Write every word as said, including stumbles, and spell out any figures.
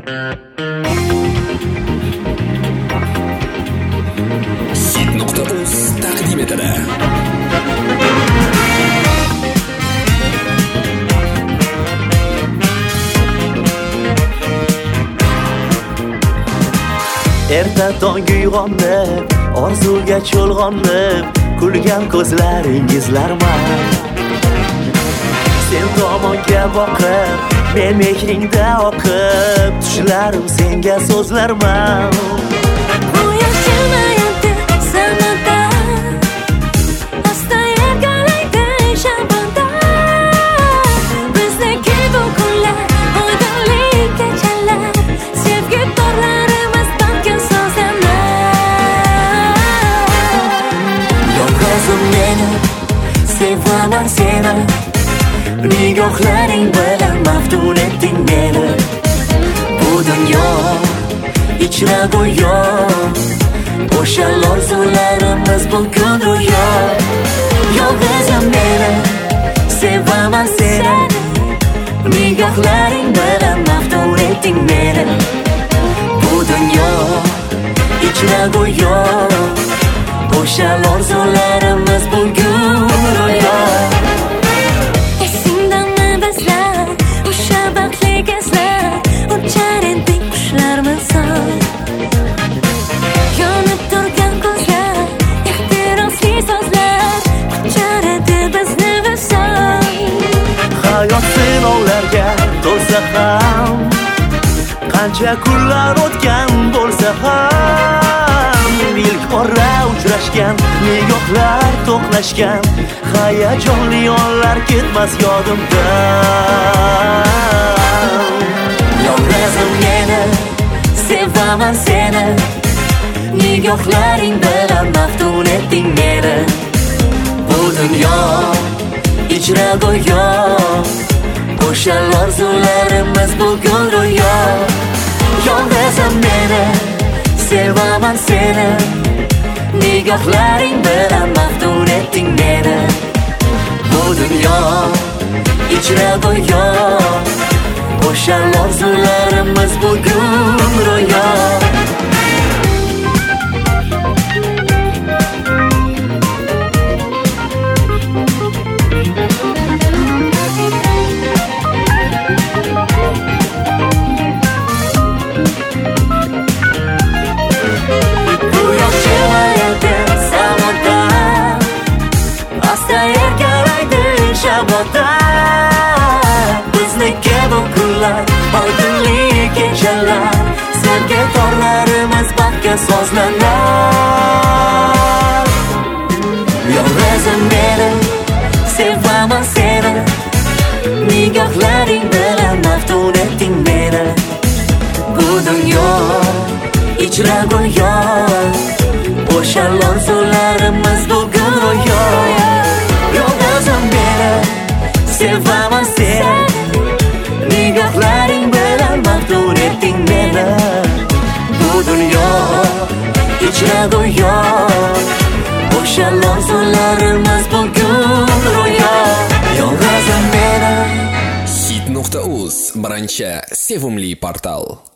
hit nuqta uz taqdim etadi. Erta tongga uyg'onib, orzuga cho'lg'onib, kulgan ko'zlaringizlarman. Sen tomonga boqib, men mehringda oqib, tushlarim senga so'zlarman. Sevaman seni, nigohlaring bilan maftun etding meni. Bu dunyo ichra go'yo, o'sha orzularimiz bugun ro'yo. Yolg'izim meni, sevaman seni, nigohlaring bilan maftun etding meni. Bu dunyo ichra go'yo, o'sha orzularimiz bugun ro'yo. Esingdami bizlar, o'sha baxtli kezlar, uchar edik qushlar misol. Yonib turgan ko'zlar, ehtirosli so'zlar, uchar edi bizni visol. Hayot sinovlarga to'lsa ham, qancha kunlar o'tgan bo'lsa ham, ilk bora uchrashgan nigohlar to'qnashgan, hayajonli onlar ketmas yodimdan. Yolg'izim meni, sevaman seni, nigohlaring bilan maftun etding meni. Bu dunyo ichra go'yo, o'sha orzularimiz bugun ro'yo. Yolg'izim meni, sevaman seni, nigohlaring bilan maftun etding meni. Bu dunyo ichra go'yo, o'sha orzularimiz bugun ro'yo. Bizniki bu kunlar, oydinli kechalar, sevgi torlarimiz baxtga sozlanar. Yolg'izim meni, sevaman seni, nigohlaring bilan maftun etding meni. Bu dunyo ichra go'yo, o'sha orzularimiz bugun ro'yo. Yolg'izim meni, sevaman seni, nigohlaring bilan maftun etding meni. Bu dunyo ichra go'yo, o'sha orzularimiz bugun ro'yo. Yolg'izim meni. hit nuqta uz birinchi sevimli portal.